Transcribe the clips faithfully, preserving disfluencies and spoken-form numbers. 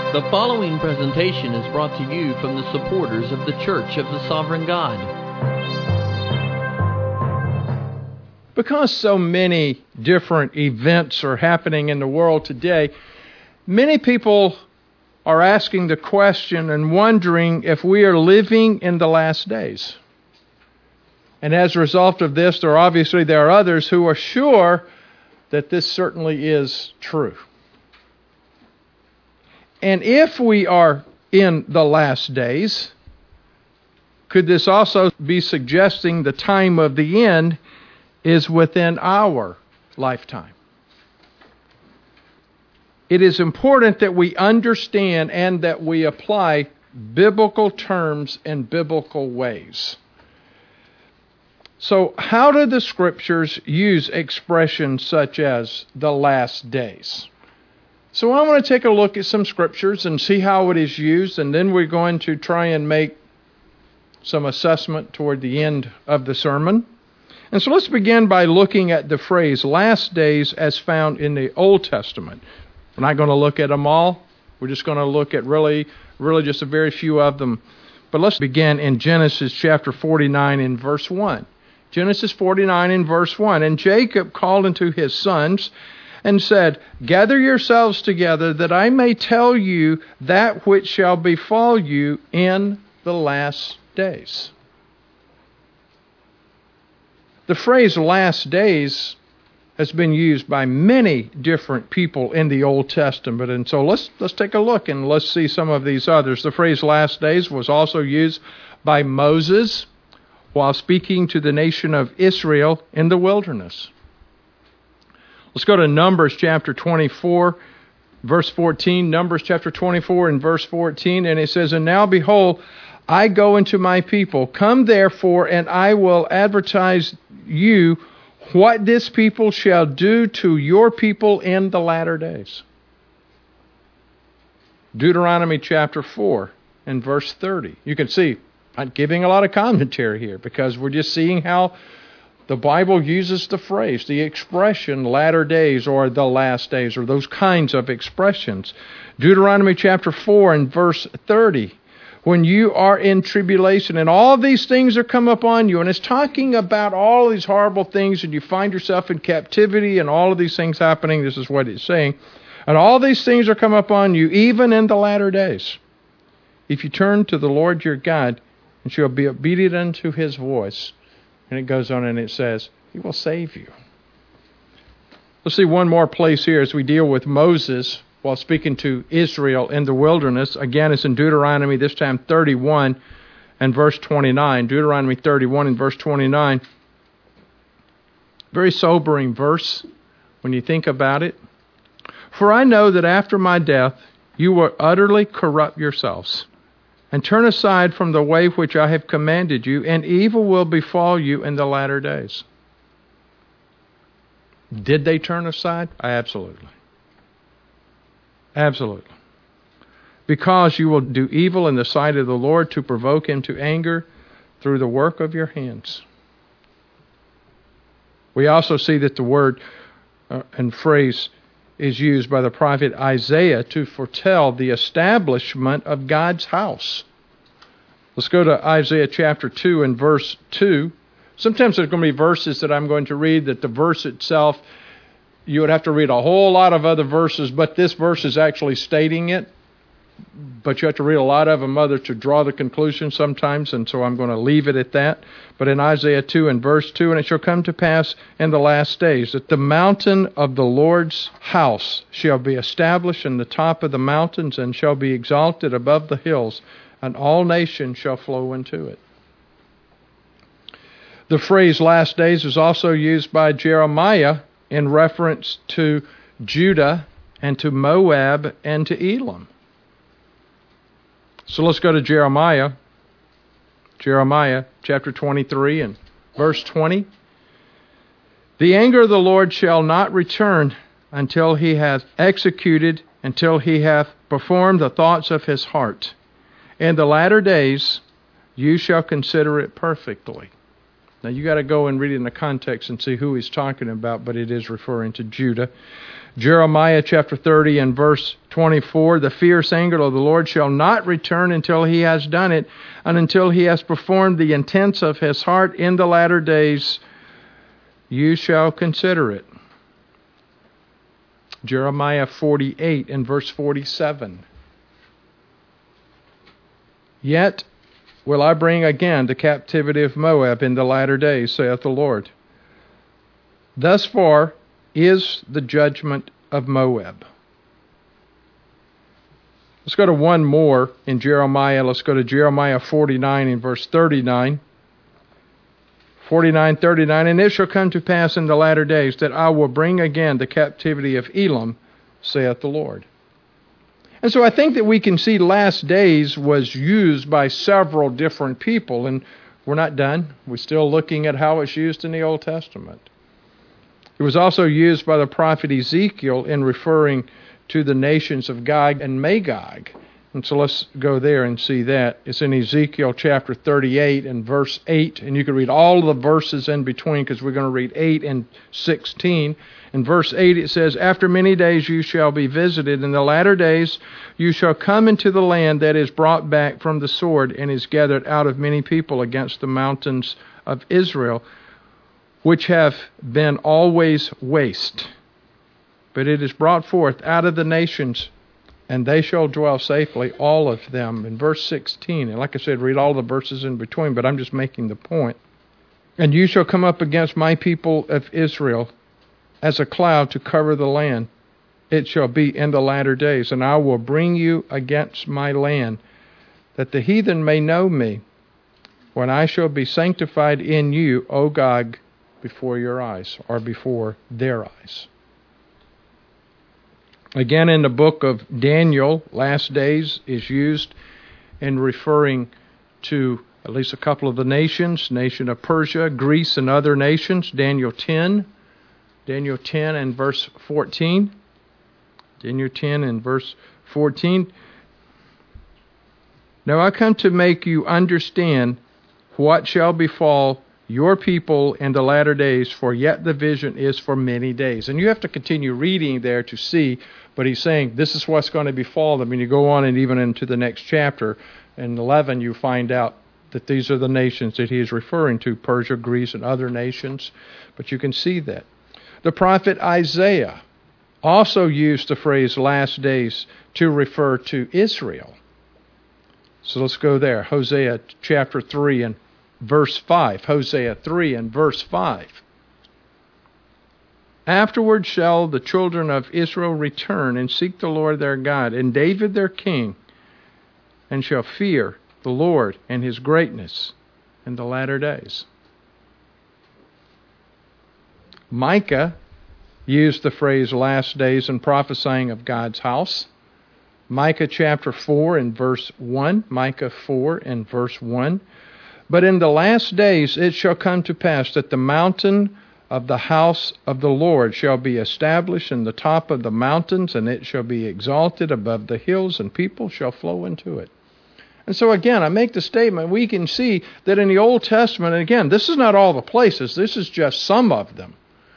The following presentation is brought to you from the supporters of the Church of the Sovereign God. Because so many different events are happening in the world today, many people are asking the question and wondering if we are living in the last days. And as a result of this, there are obviously there are others who are sure that this certainly is true. And if we are in the last days, could this also be suggesting the time of the end is within our lifetime? It is important that we understand and that we apply biblical terms in biblical ways. So, how do the Scriptures use expressions such as the last days? So I want to take a look at some Scriptures and see how it is used, and then we're going to try and make some assessment toward the end of the sermon. And so let's begin by looking at the phrase last days as found in the Old Testament. We're not going to look at them all. We're just going to look at really, really just a very few of them. But let's begin in Genesis chapter forty-nine in verse one. Genesis forty-nine in verse one. And Jacob called unto his sons and said, Gather yourselves together, that I may tell you that which shall befall you in the last days. The phrase last days has been used by many different people in the Old Testament. And so let's let's take a look and let's see some of these others. The phrase last days was also used by Moses while speaking to the nation of Israel in the wilderness. Let's go to Numbers chapter twenty-four, verse fourteen. Numbers chapter twenty-four and verse fourteen. And it says, And now behold, I go into my people. Come therefore, and I will advertise you what this people shall do to your people in the latter days. Deuteronomy chapter four and verse thirty. You can see, I'm giving a lot of commentary here because we're just seeing how the Bible uses the phrase, the expression, latter days or the last days, or those kinds of expressions. Deuteronomy chapter four and verse thirty. When you are in tribulation and all these things are come upon you, and it's talking about all these horrible things, and you find yourself in captivity and all of these things happening, this is what it's saying. And all these things are come upon you, even in the latter days. If you turn to the Lord your God, and shall be obedient unto his voice. And it goes on and it says, He will save you. Let's see one more place here as we deal with Moses while speaking to Israel in the wilderness. Again, it's in Deuteronomy, this time thirty-one and verse twenty-nine. Deuteronomy thirty-one and verse twenty-nine. Very sobering verse when you think about it. For I know that after my death you will utterly corrupt yourselves, and turn aside from the way which I have commanded you, and evil will befall you in the latter days. Did they turn aside? Absolutely. Absolutely. Because you will do evil in the sight of the Lord to provoke him to anger through the work of your hands. We also see that the word uh, and phrase is used by the prophet Isaiah to foretell the establishment of God's house. Let's go to Isaiah chapter two and verse two. Sometimes there's going to be verses that I'm going to read that the verse itself, you would have to read a whole lot of other verses, but this verse is actually stating it. But you have to read a lot of them other to draw the conclusion sometimes, and so I'm going to leave it at that. But in Isaiah two and verse two, And it shall come to pass in the last days that the mountain of the Lord's house shall be established in the top of the mountains and shall be exalted above the hills, and all nations shall flow into it. The phrase last days is also used by Jeremiah in reference to Judah and to Moab and to Elam. So let's go to Jeremiah, Jeremiah chapter twenty-three and verse twenty. The anger of the Lord shall not return until he hath executed, until he hath performed the thoughts of his heart. In the latter days you shall consider it perfectly. Now you got to go and read it in the context and see who he's talking about, but it is referring to Judah. Jeremiah chapter thirty and verse twenty-four, the fierce anger of the Lord shall not return until he has done it, and until he has performed the intents of his heart in the latter days, you shall consider it. Jeremiah forty-eight and verse forty-seven. Yet will I bring again the captivity of Moab in the latter days, saith the Lord. Thus far is the judgment of Moab. Let's go to one more in Jeremiah. Let's go to Jeremiah forty-nine in verse thirty-nine. forty-nine, thirty-nine, and it shall come to pass in the latter days that I will bring again the captivity of Elam, saith the Lord. And so I think that we can see last days was used by several different people, and we're not done. We're still looking at how it's used in the Old Testament. It was also used by the prophet Ezekiel in referring to the nations of Gog and Magog. And so let's go there and see that. It's in Ezekiel chapter thirty-eight and verse eight. And you can read all of the verses in between because we're going to read eight and sixteen. In verse eight it says, After many days you shall be visited. In the latter days you shall come into the land that is brought back from the sword and is gathered out of many people against the mountains of Israel, which have been always waste. But it is brought forth out of the nations, and they shall dwell safely, all of them. In verse sixteen, and like I said, read all the verses in between, but I'm just making the point. And you shall come up against my people of Israel as a cloud to cover the land. It shall be in the latter days, and I will bring you against my land, that the heathen may know me, when I shall be sanctified in you, O Gog, before your eyes, or before their eyes. Again, in the book of Daniel, last days is used in referring to at least a couple of the nations, nation of Persia, Greece, and other nations. Daniel ten, Daniel ten and verse fourteen. Daniel ten and verse fourteen. Now I come to make you understand what shall befall your people in the latter days, for yet the vision is for many days. And you have to continue reading there to see, but he's saying this is what's going to befall them. And you go on and even into the next chapter, in eleven, you find out that these are the nations that he is referring to, Persia, Greece, and other nations. But you can see that. The prophet Isaiah also used the phrase last days to refer to Israel. So let's go there. Hosea chapter three and verse five. Hosea three and verse five. Afterward shall the children of Israel return and seek the Lord their God, and David their king, and shall fear the Lord and his greatness in the latter days. Micah used the phrase last days in prophesying of God's house. Micah chapter four and verse one. Micah four and verse one. But in the last days it shall come to pass that the mountain of the house of the Lord shall be established in the top of the mountains, and it shall be exalted above the hills, and people shall flow into it. And so again, I make the statement, we can see that in the Old Testament, and again, this is not all the places, this is just some of them.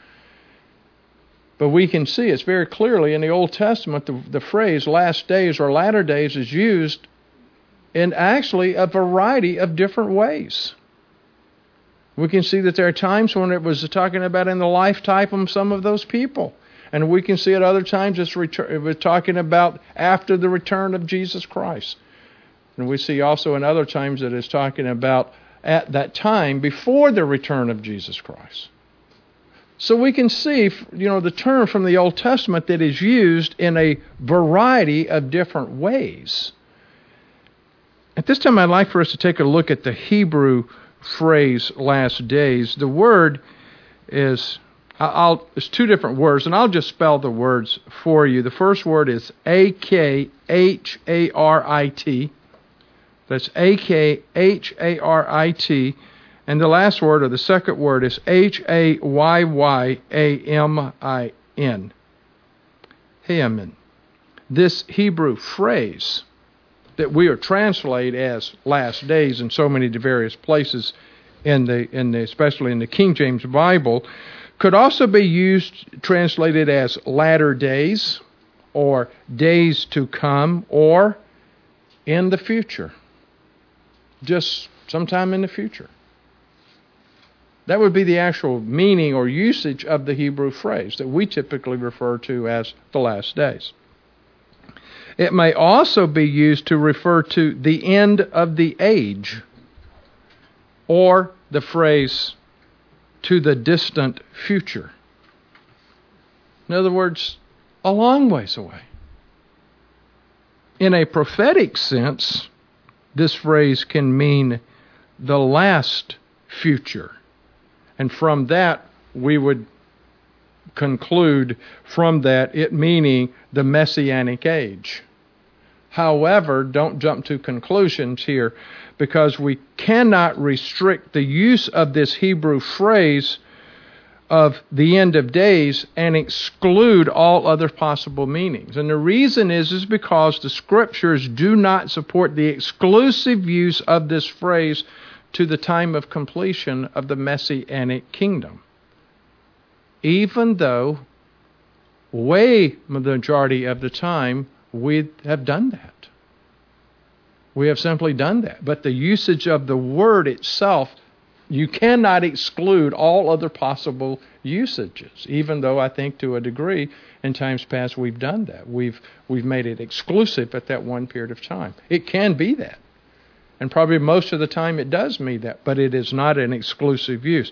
But we can see it's very clearly in the Old Testament, the, the phrase last days or latter days is used in actually a variety of different ways. We can see that there are times when it was talking about in the lifetime of some of those people. And we can see at other times it's retur- it was talking about after the return of Jesus Christ. And we see also in other times that it's talking about at that time before the return of Jesus Christ. So we can see, you know, the term from the Old Testament that is used in a variety of different ways. At this time, I'd like for us to take a look at the Hebrew phrase last days. The word is, I'll, it's two different words, and I'll just spell the words for you. The first word is A K H A R I T. That's A K H A R I T. And the last word, or the second word, is H A Y Y A M I N. Hayamin. This Hebrew phrase that we are translated as last days in so many various places in the in the especially in the King James Bible, could also be used translated as latter days, or days to come, or in the future. Just sometime in the future. That would be the actual meaning or usage of the Hebrew phrase that we typically refer to as the last days. It may also be used to refer to the end of the age, or the phrase to the distant future. In other words, a long ways away. In a prophetic sense, this phrase can mean the last future. And from that, we would conclude from that it meaning the Messianic age. However, don't jump to conclusions here, because we cannot restrict the use of this Hebrew phrase of the end of days and exclude all other possible meanings. And the reason is, is because the Scriptures do not support the exclusive use of this phrase to the time of completion of the Messianic kingdom. Even though way the majority of the time we have done that. We have simply done that. But the usage of the word itself, you cannot exclude all other possible usages, even though I think to a degree in times past we've done that. We've we've made it exclusive at that one period of time. It can be that. And probably most of the time it does mean that, but it is not an exclusive use.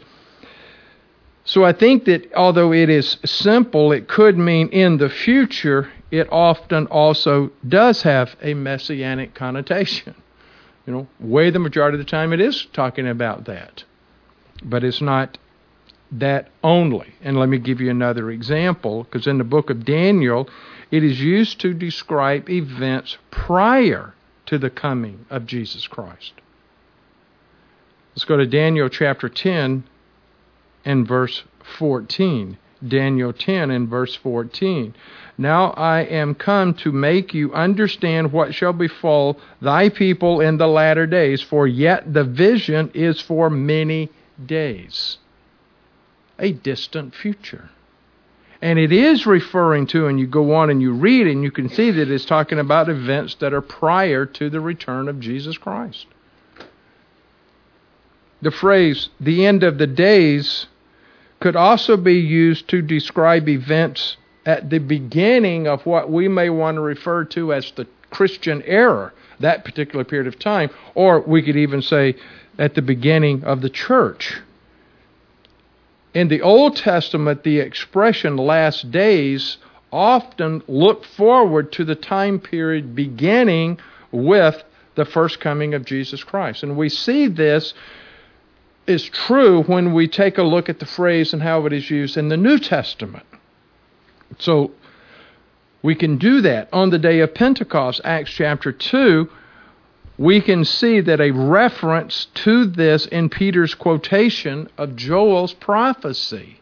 So I think that although it is simple, it could mean in the future, it often also does have a messianic connotation. You know, way the majority of the time it is talking about that. But it's not that only. And let me give you another example, because in the book of Daniel, it is used to describe events prior to the coming of Jesus Christ. Let's go to Daniel chapter ten and verse fourteen. Daniel ten and verse fourteen. Now I am come to make you understand what shall befall thy people in the latter days, for yet the vision is for many days. A distant future. And it is referring to, and you go on and you read and you can see that it's talking about events that are prior to the return of Jesus Christ. The phrase, the end of the days, could also be used to describe events at the beginning of what we may want to refer to as the Christian era, that particular period of time, or we could even say at the beginning of the church. In the Old Testament, the expression last days often looked forward to the time period beginning with the first coming of Jesus Christ. And we see this is true when we take a look at the phrase and how it is used in the New Testament. So we can do that. On the day of Pentecost, Acts chapter two, we can see that a reference to this in Peter's quotation of Joel's prophecy.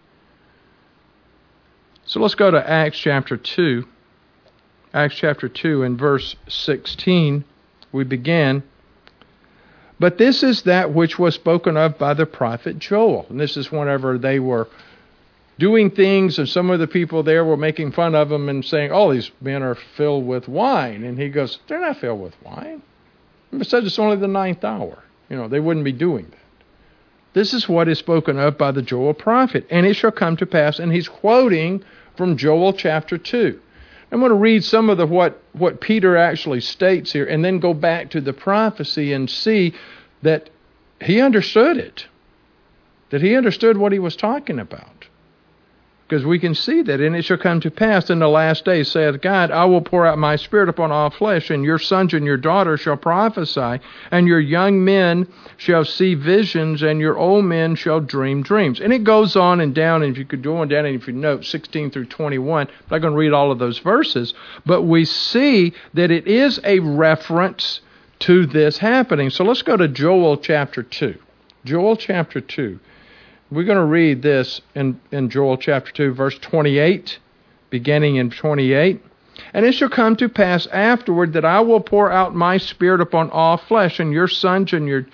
So let's go to Acts chapter two. Acts chapter two and verse sixteen, we begin. But this is that which was spoken of by the prophet Joel. And this is whenever they were doing things and some of the people there were making fun of them and saying, oh, these men are filled with wine. And he goes, they're not filled with wine. Besides, it's only the ninth hour. You know, they wouldn't be doing that. This is what is spoken of by the Joel prophet. And it shall come to pass, and he's quoting from Joel chapter two. I'm going to read some of the what, what Peter actually states here and then go back to the prophecy and see that he understood it. That he understood what he was talking about. Because we can see that, and it shall come to pass in the last days, saith God, I will pour out my Spirit upon all flesh, and your sons and your daughters shall prophesy, and your young men shall see visions, and your old men shall dream dreams. And it goes on and down, and if you could go on down, and if you note, sixteen through twenty-one, I'm not going to read all of those verses, but we see that it is a reference to this happening. So let's go to Joel chapter two. Joel chapter two. We're going to read this in, in Joel chapter two, verse twenty-eight, beginning in twenty-eight. And it shall come to pass afterward that I will pour out my Spirit upon all flesh, and your sons and your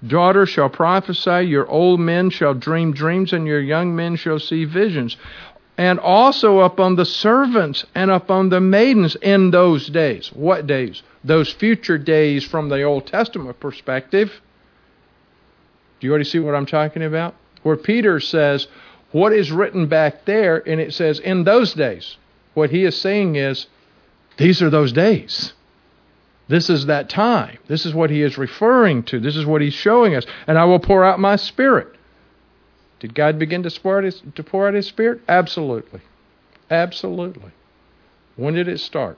daughters shall prophesy, your old men shall dream dreams, and your young men shall see visions. And also upon the servants and upon the maidens in those days. What days? Those future days from the Old Testament perspective. Do you already see what I'm talking about? Where Peter says, what is written back there, and it says, in those days. What he is saying is, these are those days. This is that time. This is what he is referring to. This is what he's showing us. And I will pour out my Spirit. Did God begin to pour out his, to pour out his Spirit? Absolutely. Absolutely. When did it start?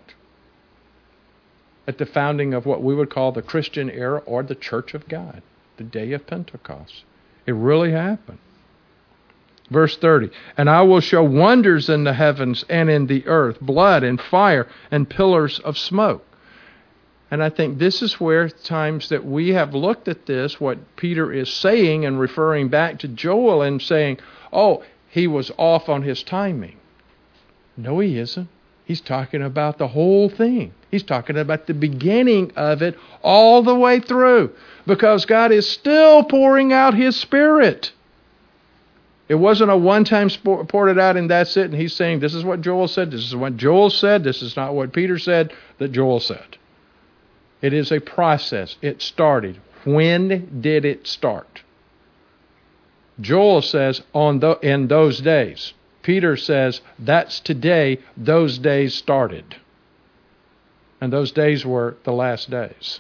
At the founding of what we would call the Christian era or the Church of God. The day of Pentecost. It really happened. Verse thirty, and I will show wonders in the heavens and in the earth, blood and fire and pillars of smoke. And I think this is where times that we have looked at this, what Peter is saying and referring back to Joel and saying, oh, he was off on his timing. No, he isn't. He's talking about the whole thing. He's talking about the beginning of it all the way through. Because God is still pouring out his Spirit. It wasn't a one-time poured it out and that's it. And he's saying, this is what Joel said. This is what Joel said. This is not what Peter said that Joel said. It is a process. It started. When did it start? Joel says, on the, in those days. Peter says, that's today. Those days started. And those days were the last days.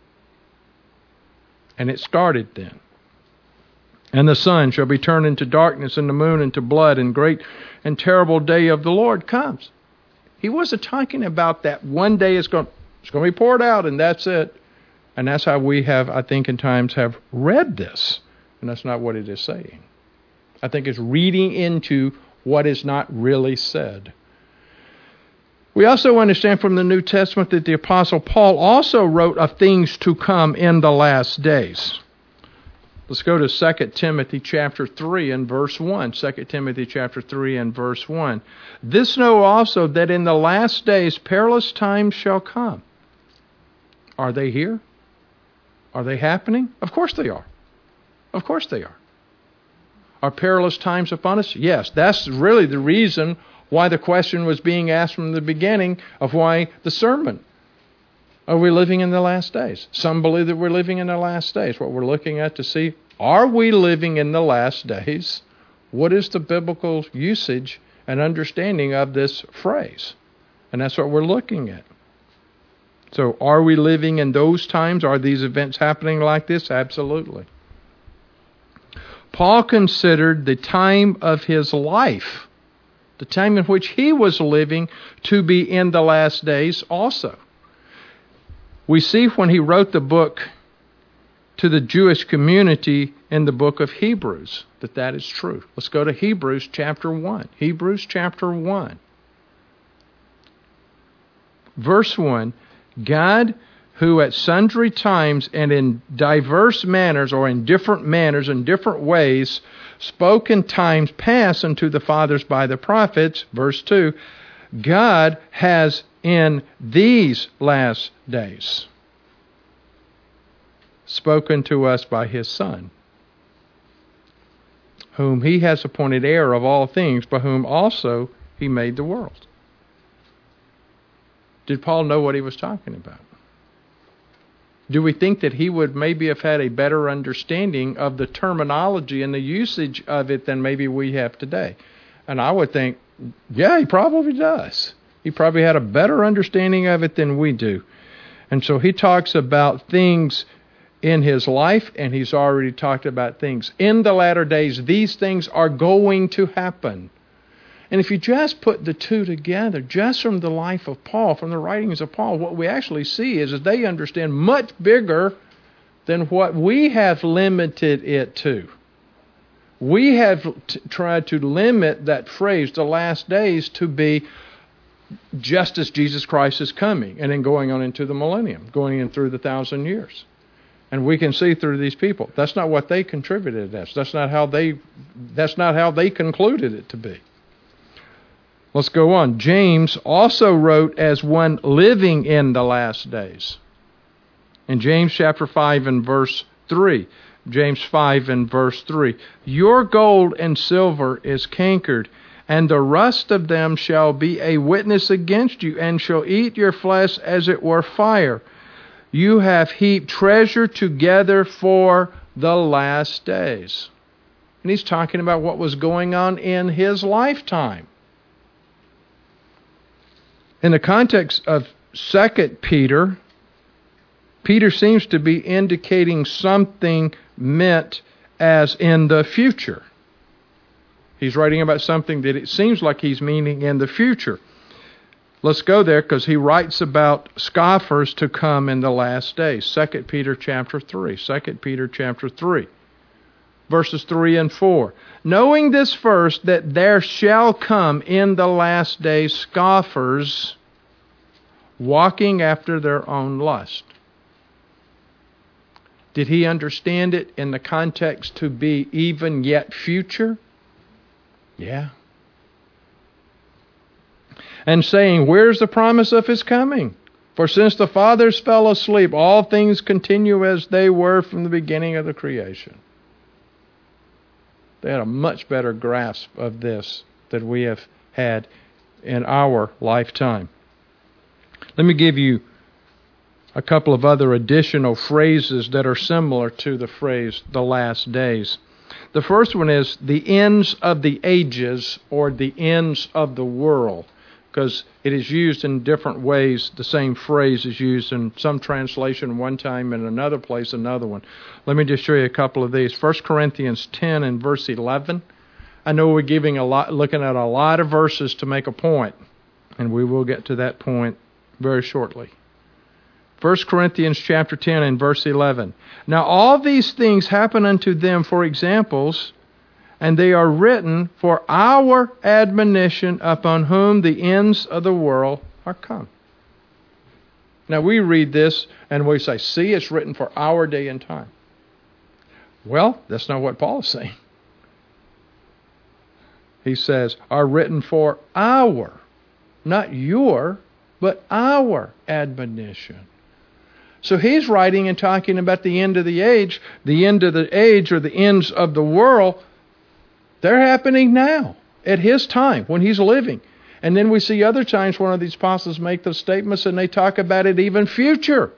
And it started then. And the sun shall be turned into darkness, and the moon into blood, and great and terrible day of the Lord comes. He wasn't talking about that one day it's going, it's going to be poured out, and that's it. And that's how we have, I think, in times have read this. And that's not what it is saying. I think it's reading into what is not really said. We also understand from the New Testament that the Apostle Paul also wrote of things to come in the last days. Let's go to Second Timothy chapter three and verse one. Second Timothy chapter three and verse one. This know also that in the last days perilous times shall come. Are they here? Are they happening? Of course they are. Of course they are. Are perilous times upon us? Yes. That's really the reason why the question was being asked from the beginning of why the sermon. Are we living in the last days? Some believe that we're living in the last days. What we're looking at to see, are we living in the last days? What is the biblical usage and understanding of this phrase? And that's what we're looking at. So are we living in those times? Are these events happening like this? Absolutely. Paul considered the time of his life, the time in which he was living, to be in the last days also. We see when he wrote the book to the Jewish community in the book of Hebrews that that is true. Let's go to Hebrews chapter one. Hebrews chapter one. Verse one, God, who at sundry times and in diverse manners, or in different manners and different ways, spoke in times past unto the fathers by the prophets, verse two, God has in these last days spoken to us by his Son, whom he has appointed heir of all things, by whom also he made the world. Did Paul know what he was talking about? Do we think that he would maybe have had a better understanding of the terminology and the usage of it than maybe we have today? And I would think, yeah, he probably does. He probably had a better understanding of it than we do. And so he talks about things in his life, and he's already talked about things in the latter days. These things are going to happen. And if you just put the two together, just from the life of Paul, from the writings of Paul, what we actually see is that they understand much bigger than what we have limited it to. We have t- tried to limit that phrase, the last days, to be just as Jesus Christ is coming, and then going on into the millennium, going in through the thousand years. And we can see through these people. That's not what they contributed as. That's not how they, that's not how they concluded it to be. Let's go on. James also wrote as one living in the last days. In James chapter five and verse three, James five and verse three. Your gold and silver is cankered, and the rust of them shall be a witness against you, and shall eat your flesh as it were fire. You have heaped treasure together for the last days. And he's talking about what was going on in his lifetime. In the context of Second Peter, Peter seems to be indicating something meant as in the future. He's writing about something that it seems like he's meaning in the future. Let's go there because he writes about scoffers to come in the last days. Second Peter chapter three. Second Peter chapter three. Verses three and four. Knowing this first, that there shall come in the last days scoffers, walking after their own lust. Did he understand it in the context to be even yet future? Yeah. And saying, where's the promise of his coming? For since the fathers fell asleep, all things continue as they were from the beginning of the creation. They had a much better grasp of this than we have had in our lifetime. Let me give you a couple of other additional phrases that are similar to the phrase, the last days. The first one is the ends of the ages, or the ends of the world, because it is used in different ways. The same phrase is used in some translation one time, in another place another one. Let me just show you a couple of these. First Corinthians ten and verse eleven. I know we're giving a lot, looking at a lot of verses to make a point, and we will get to that point very shortly. First Corinthians chapter ten and verse eleven. Now all these things happen unto them for examples, and they are written for our admonition, upon whom the ends of the world are come. Now we read this and we say, see, it's written for our day and time. Well, that's not what Paul is saying. He says, are written for our, not your, but our admonition. So he's writing and talking about the end of the age, the end of the age or the ends of the world. They're happening now, at his time, when he's living. And then we see other times one of these apostles make those statements and they talk about it even future.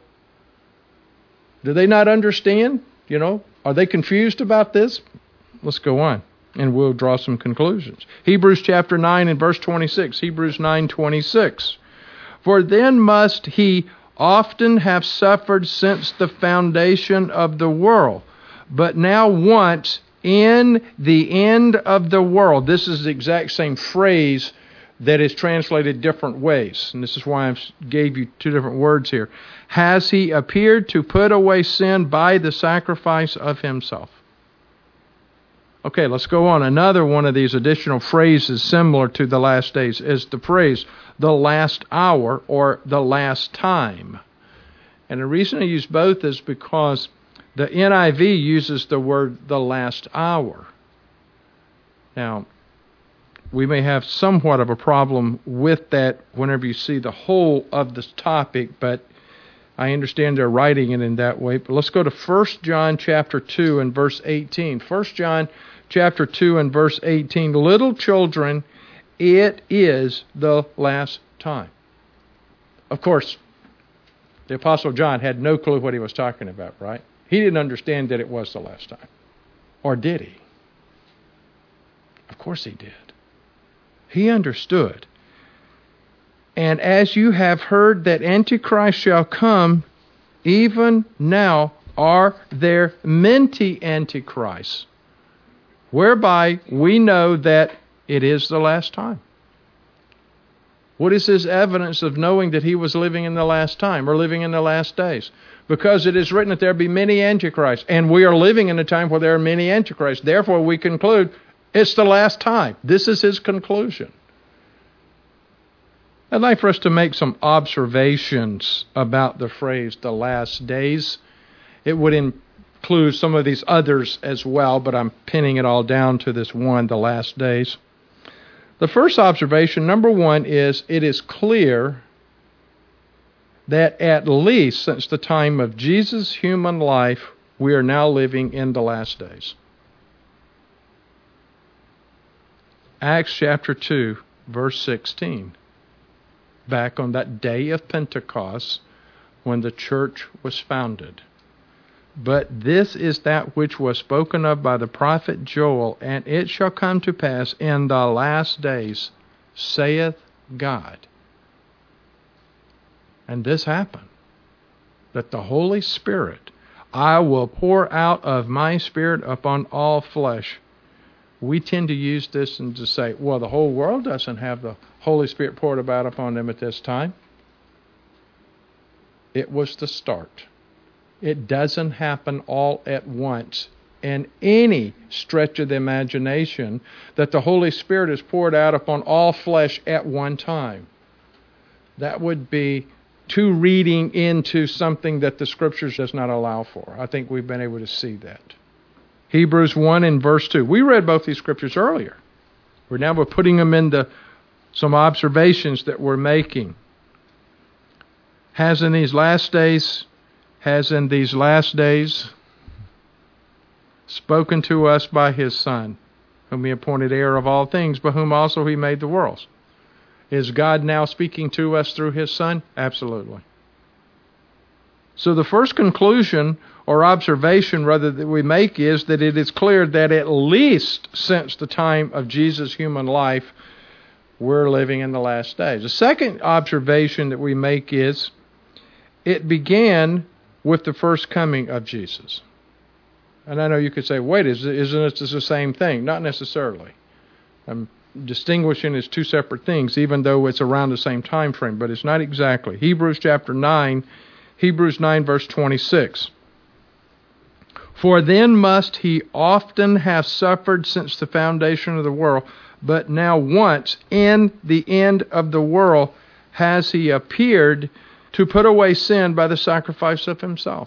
Do they not understand? You know, are they confused about this? Let's go on and we'll draw some conclusions. Hebrews chapter nine and verse twenty-six. Hebrews nine twenty-six. For then must he often have suffered since the foundation of the world, but now once in the end of the world. This is the exact same phrase that is translated different ways. And this is why I gave you two different words here. Has he appeared to put away sin by the sacrifice of himself? Okay, let's go on. Another one of these additional phrases similar to the last days is the phrase, the last hour or the last time. And the reason I use both is because the N I V uses the word the last hour. Now, we may have somewhat of a problem with that whenever you see the whole of this topic, but I understand they're writing it in that way. But let's go to First John chapter two and verse eighteen. First John chapter two and verse eighteen. Little children, it is the last time. Of course, the Apostle John had no clue what he was talking about, right? He didn't understand that it was the last time. Or did he? Of course he did. He understood. And as you have heard that Antichrist shall come, even now are there many antichrists, whereby we know that it is the last time. What is his evidence of knowing that he was living in the last time or living in the last days? Because it is written that there be many antichrists, and we are living in a time where there are many antichrists. Therefore, we conclude it's the last time. This is his conclusion. I'd like for us to make some observations about the phrase, the last days. It would include some of these others as well, but I'm pinning it all down to this one, the last days. The first observation, number one, is it is clear that at least since the time of Jesus' human life, we are now living in the last days. Acts chapter two, verse sixteen. Back on that day of Pentecost, when the church was founded. But this is that which was spoken of by the prophet Joel, and it shall come to pass in the last days, saith God. And this happened, that the Holy Spirit, I will pour out of my Spirit upon all flesh. We tend to use this and to say, well, the whole world doesn't have the Holy Spirit poured about upon them at this time. It was the start. It doesn't happen all at once in any stretch of the imagination that the Holy Spirit is poured out upon all flesh at one time. That would be too reading into something that the Scriptures does not allow for. I think we've been able to see that. Hebrews one and verse two. We read both these Scriptures earlier. We're now we're putting them into some observations that we're making. Has in these last days, has in these last days spoken to us by His Son, whom He appointed heir of all things, by whom also He made the worlds. Is God now speaking to us through His Son? Absolutely. So the first conclusion or observation, rather, that we make is that it is clear that at least since the time of Jesus' human life, we're living in the last days. The second observation that we make is it began with the first coming of Jesus. And I know you could say, wait, isn't it the same thing? Not necessarily. I'm distinguishing as two separate things, even though it's around the same time frame, but it's not exactly. Hebrews chapter nine, Hebrews nine, verse twenty-six. For then must He often have suffered since the foundation of the world, but now once, in the end of the world, has He appeared to put away sin by the sacrifice of Himself.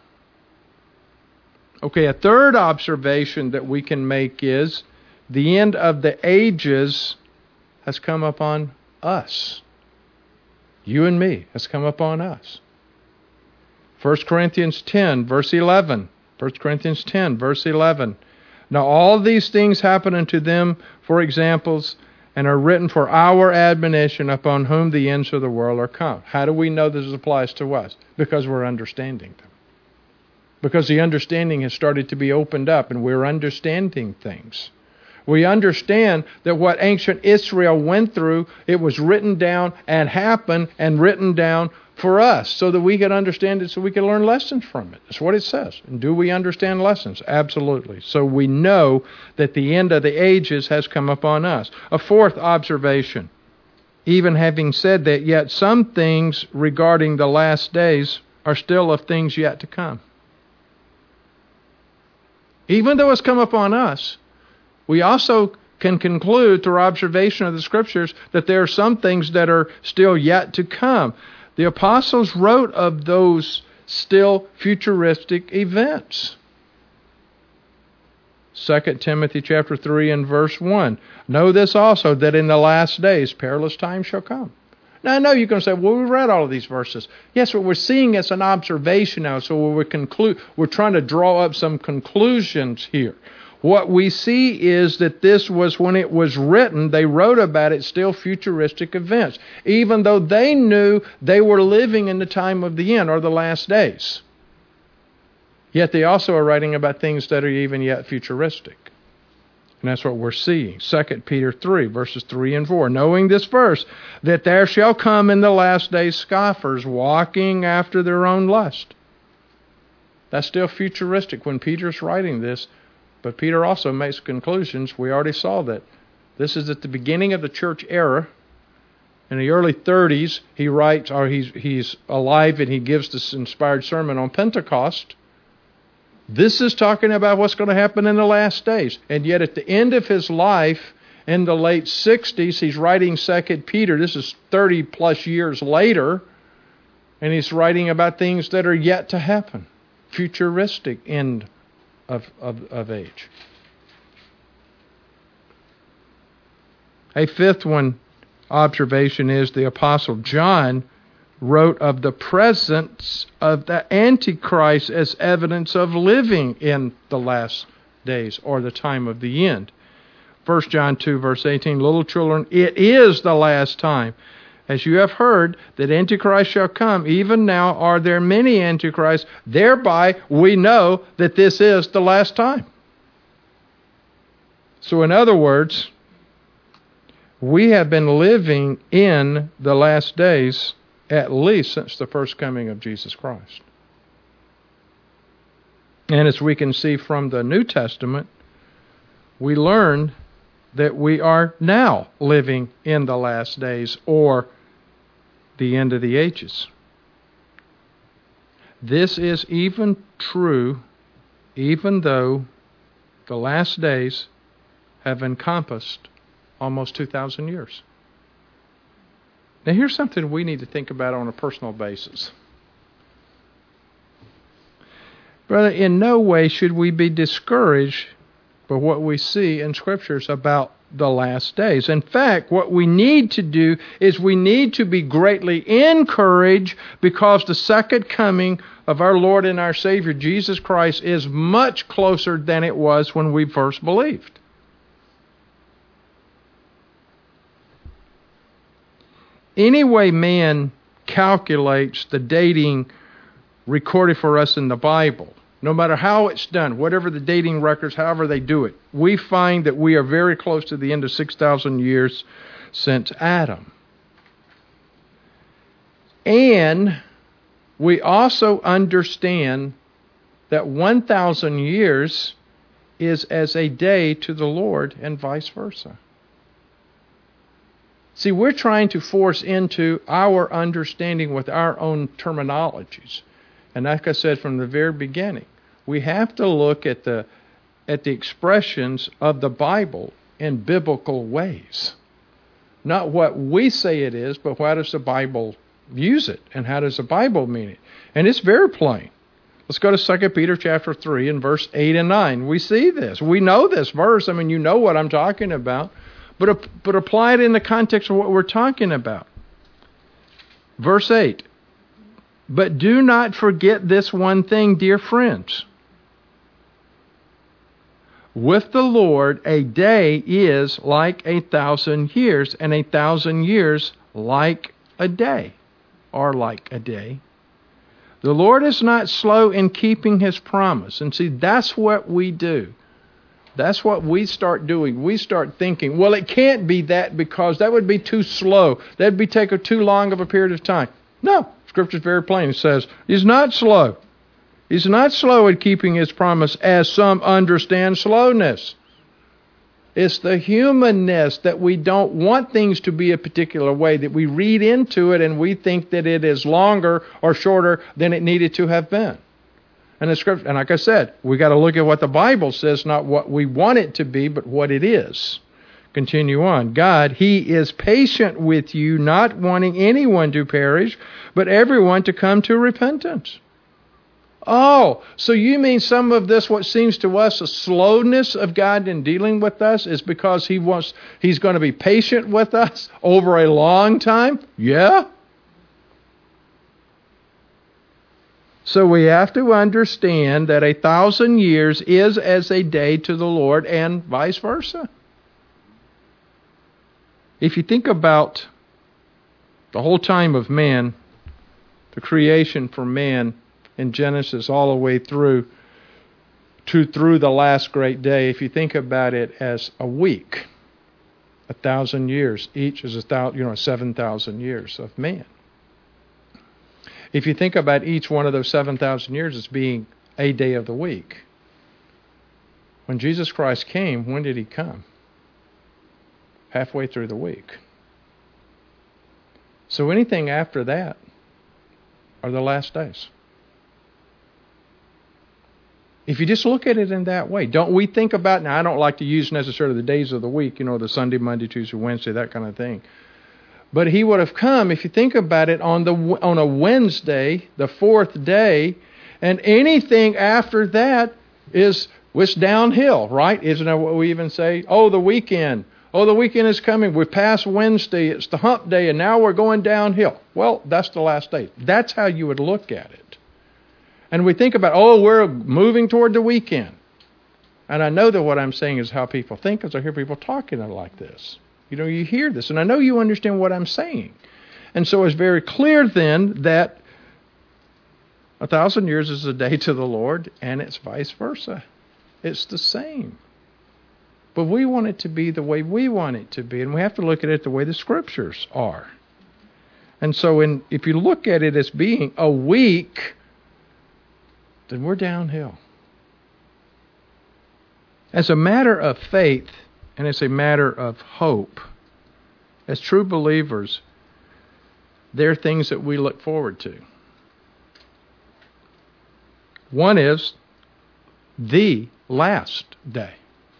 Okay, a third observation that we can make is the end of the ages has come upon us. You and me has come upon us. First Corinthians ten, verse eleven. First Corinthians ten, verse eleven. Now all these things happen unto them for examples, and are written for our admonition, upon whom the ends of the world are come. How do we know this applies to us? Because we're understanding them. Because the understanding has started to be opened up, and we're understanding things. We understand that what ancient Israel went through, it was written down and happened and written down for us so that we can understand it, so we can learn lessons from it. That's what it says. And do we understand lessons? Absolutely. So we know that the end of the ages has come upon us. A fourth observation, even having said that, yet some things regarding the last days are still of things yet to come. Even though it's come upon us, we also can conclude through observation of the Scriptures that there are some things that are still yet to come. The apostles wrote of those still futuristic events. Second Timothy chapter three and verse one. Know this also, that in the last days perilous times shall come. Now I know you're going to say, well, we read all of these verses. Yes, what we're seeing is an observation now, so we're, conclude, we're trying to draw up some conclusions here. What we see is that this was, when it was written, they wrote about it still futuristic events, even though they knew they were living in the time of the end, or the last days. Yet they also are writing about things that are even yet futuristic. And that's what we're seeing. Second Peter three, verses three and four. Knowing this verse, that there shall come in the last days scoffers, walking after their own lust. That's still futuristic when Peter's writing this. But Peter also makes conclusions. We already saw that. This is at the beginning of the church era. In the early thirties, he writes, or he's, he's alive and he gives this inspired sermon on Pentecost. This is talking about what's going to happen in the last days. And yet at the end of his life, in the late sixties, he's writing Second Peter. This is thirty plus years later. And he's writing about things that are yet to happen. Futuristic end Of, of, of age. A fifth one observation is the Apostle John wrote of the presence of the Antichrist as evidence of living in the last days or the time of the end. First John two, verse eighteen, little children, it is the last time. As you have heard that Antichrist shall come, even now are there many Antichrists. Thereby we know that this is the last time. So in other words, we have been living in the last days at least since the first coming of Jesus Christ. And as we can see from the New Testament, we learn that we are now living in the last days or the end of the ages. This is even true even though the last days have encompassed almost two thousand years. Now here's something we need to think about on a personal basis. Brother, in no way should we be discouraged by what we see in Scriptures about the last days. In fact, what we need to do is we need to be greatly encouraged because the second coming of our Lord and our Savior Jesus Christ is much closer than it was when we first believed. Any way man calculates the dating recorded for us in the Bible, no matter how it's done, whatever the dating records, however they do it, we find that we are very close to the end of six thousand years since Adam. And we also understand that one thousand years is as a day to the Lord and vice versa. See, we're trying to force into our understanding with our own terminologies. And like I said from the very beginning, we have to look at the at the expressions of the Bible in biblical ways. Not what we say it is, but how does the Bible use it? And how does the Bible mean it? And it's very plain. Let's go to Second Peter chapter three and verse eight and nine. We see this. We know this verse. I mean, you know what I'm talking about. But, but apply it in the context of what we're talking about. Verse eight. But do not forget this one thing, dear friends. With the Lord, a day is like a thousand years, and a thousand years like a day, or like a day. The Lord is not slow in keeping His promise. And see, that's what we do. That's what we start doing. We start thinking, well, it can't be that because that would be too slow. That would be take a too long of a period of time. No, Scripture is very plain. It says, He's not slow. He's not slow in keeping His promise, as some understand slowness. It's the humanness that we don't want things to be a particular way, that we read into it and we think that it is longer or shorter than it needed to have been. And the Scripture, and like I said, we got to look at what the Bible says, not what we want it to be, but what it is. Continue on. God, He is patient with you, not wanting anyone to perish, but everyone to come to repentance. Oh, so you mean some of this, what seems to us a slowness of God in dealing with us, is because He wants, He's going to be patient with us over a long time? Yeah. So we have to understand that a thousand years is as a day to the Lord and vice versa. If you think about the whole time of man, the creation for man in Genesis all the way through to through the last great day, if you think about it as a week, a thousand years, each is a thousand, you know, seven thousand years of man. If you think about each one of those seven thousand years as being a day of the week, when Jesus Christ came, when did He come? Halfway through the week. So anything after that are the last days. If you just look at it in that way, don't we think about, now I don't like to use necessarily the days of the week, you know, the Sunday, Monday, Tuesday, Wednesday, that kind of thing. But He would have come, if you think about it, on the on a Wednesday, the fourth day, and anything after that is was downhill, right? Isn't that what we even say? Oh, the weekend. Oh, the weekend is coming. We're past Wednesday. It's the hump day, and now we're going downhill. Well, that's the last day. That's how you would look at it. And we think about, oh, we're moving toward the weekend. And I know that what I'm saying is how people think, because I hear people talking like this. You know, you hear this, and I know you understand what I'm saying. And so it's very clear then that a thousand years is a day to the Lord, and it's vice versa. It's the same. But we want it to be the way we want it to be, and we have to look at it the way the Scriptures are. And so in, if you look at it as being a week, then we're downhill. As a matter of faith, and as a matter of hope, as true believers, there are things that we look forward to. One is the last day.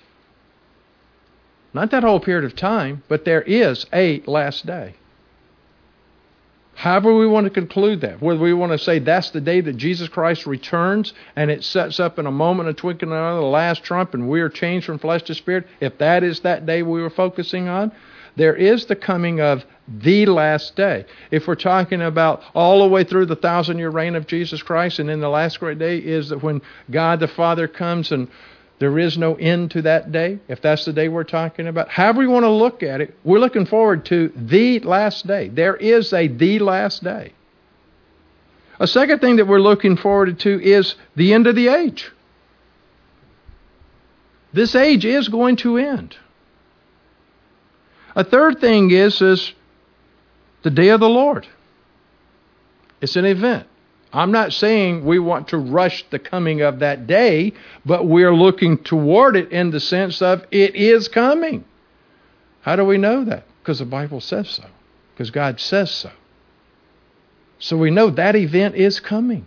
Not that whole period of time, but there is a last day. However we want to conclude that, whether we want to say that's the day that Jesus Christ returns and it sets up in a moment, a twinkling of an eye, the last trump, and we are changed from flesh to spirit, if that is that day we were focusing on, there is the coming of the last day. If we're talking about all the way through the thousand-year reign of Jesus Christ, and then the last great day is that when God the Father comes and there is no end to that day, if that's the day we're talking about. However we want to look at it, we're looking forward to the last day. There is a the last day. A second thing that we're looking forward to is the end of the age. This age is going to end. A third thing is, is the day of the Lord. It's an event. I'm not saying we want to rush the coming of that day, but we're looking toward it in the sense of it is coming. How do we know that? Because the Bible says so. Because God says so. So we know that event is coming.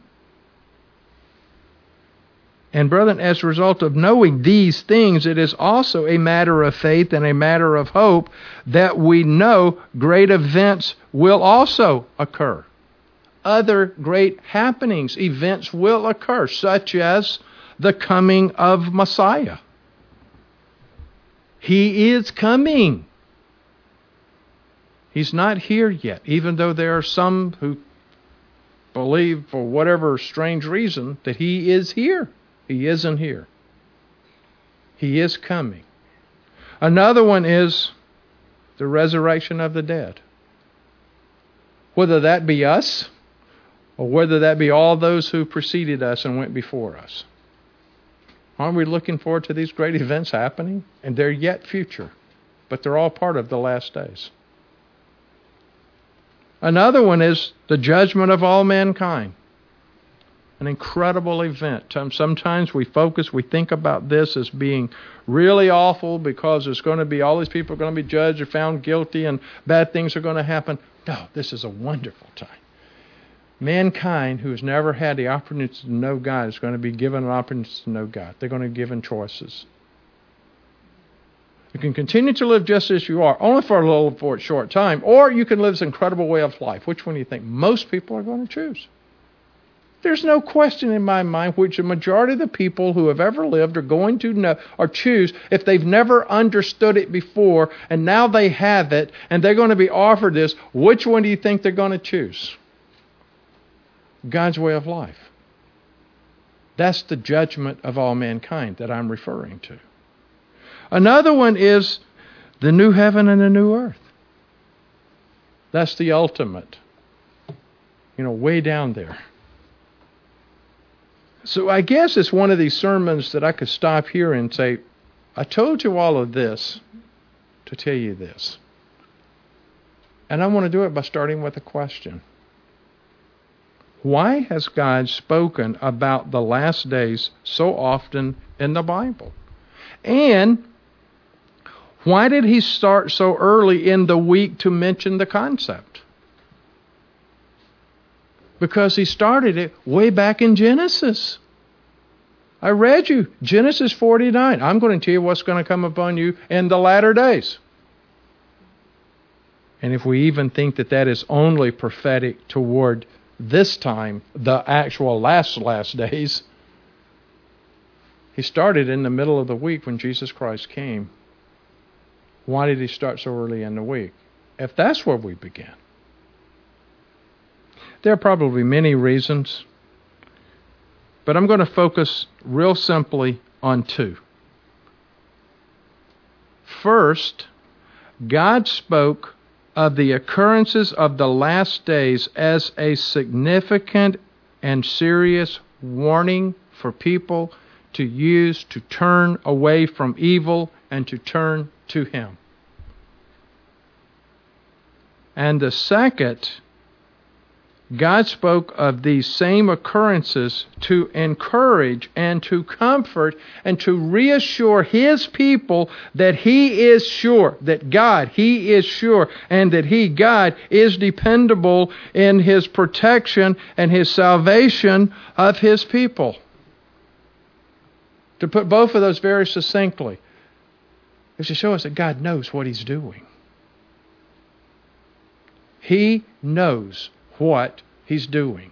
And brethren, as a result of knowing these things, it is also a matter of faith and a matter of hope that we know great events will also occur. Other great happenings, events will occur, such as the coming of Messiah. He is coming. He's not here yet, even though there are some who believe, for whatever strange reason, that He is here. He isn't here. He is coming. Another one is the resurrection of the dead. Whether that be us, or whether that be all those who preceded us and went before us. Aren't we looking forward to these great events happening? And they're yet future, but they're all part of the last days. Another one is the judgment of all mankind. An incredible event. Sometimes we focus, we think about this as being really awful because there's going to be, all these people are going to be judged or found guilty and bad things are going to happen. No, this is a wonderful time. Mankind who has never had the opportunity to know God is going to be given an opportunity to know God. They're going to be given choices. You can continue to live just as you are, only for a little for a short time, or you can live this incredible way of life. Which one do you think most people are going to choose? There's no question in my mind which the majority of the people who have ever lived are going to know or choose if they've never understood it before and now they have it and they're going to be offered this. Which one do you think they're going to choose? God's way of life. That's the judgment of all mankind that I'm referring to. Another one is the new heaven and the new earth. That's the ultimate. You know, way down there. So I guess it's one of these sermons that I could stop here and say, I told you all of this to tell you this. And I want to do it by starting with a question. Why has God spoken about the last days so often in the Bible? And why did He start so early in the week to mention the concept? Because He started it way back in Genesis. I read you Genesis forty-nine. I'm going to tell you what's going to come upon you in the latter days. And if we even think that that is only prophetic toward this time, the actual last, last days, He started in the middle of the week when Jesus Christ came. Why did he start so early in the week? If that's where we began. There are probably many reasons, but I'm going to focus real simply on two. First, God spoke of the occurrences of the last days as a significant and serious warning for people to use to turn away from evil and to turn to Him. And the second, God spoke of these same occurrences to encourage and to comfort and to reassure His people that He is sure, that God, He is sure, and that He, God, is dependable in His protection and His salvation of His people. To put both of those very succinctly is to show us that God knows what He's doing. He knows what He's doing.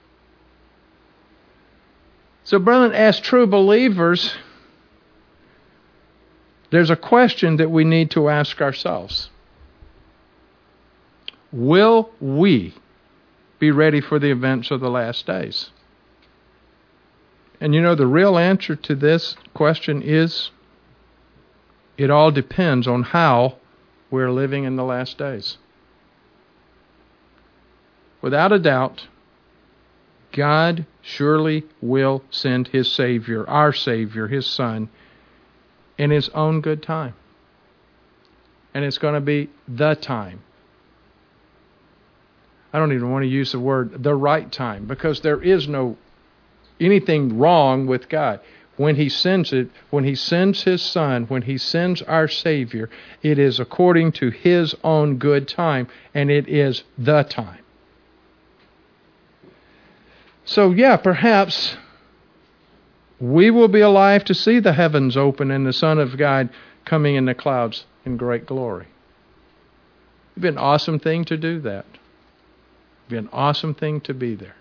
So, brethren, as true believers, there's a question that we need to ask ourselves. Will we be ready for the events of the last days? And you know, the real answer to this question is, it all depends on how we're living in the last days. Without a doubt, God surely will send His Savior, our Savior, His Son, in His own good time. And it's going to be the time. I don't even want to use the word the right time, because there is no anything wrong with God. When He sends it, when He sends His Son, when He sends our Savior, it is according to His own good time, and it is the time. So, yeah, perhaps we will be alive to see the heavens open and the Son of God coming in the clouds in great glory. It would be an awesome thing to do that. It would be an awesome thing to be there.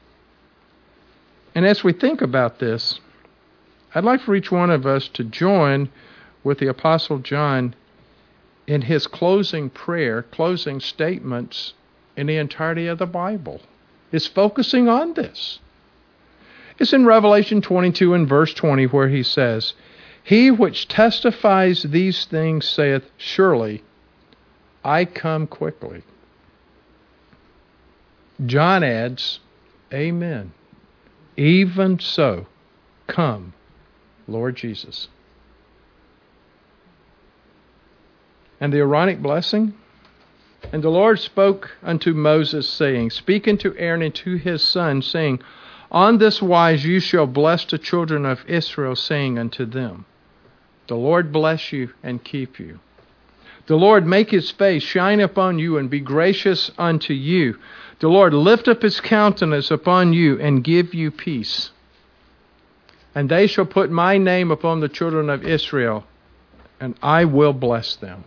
And as we think about this, I'd like for each one of us to join with the Apostle John in his closing prayer, closing statements in the entirety of the Bible. Is focusing on this. It's in Revelation twenty-two and verse twenty where he says, He which testifies these things saith, Surely I come quickly. John adds, Amen. Even so, come, Lord Jesus. And the Aaronic blessing? And the Lord spoke unto Moses, saying, Speak unto Aaron and to his son, saying, On this wise you shall bless the children of Israel, saying unto them, The Lord bless you and keep you. The Lord make His face shine upon you and be gracious unto you. The Lord lift up His countenance upon you and give you peace. And they shall put my name upon the children of Israel, and I will bless them.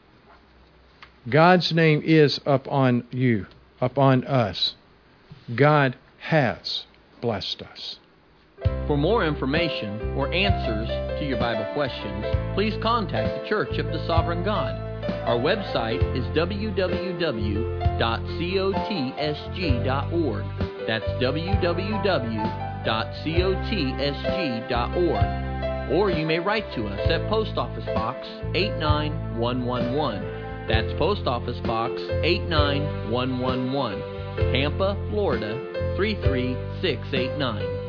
God's name is upon you, upon us. God has blessed us. For more information or answers to your Bible questions, please contact the Church of the Sovereign God. Our website is w w w dot cotsg dot org. That's w w w dot cotsg dot org. Or you may write to us at Post Office Box eight nine one one one. That's Post Office Box eight nine one one one, Tampa, Florida three three six eight nine.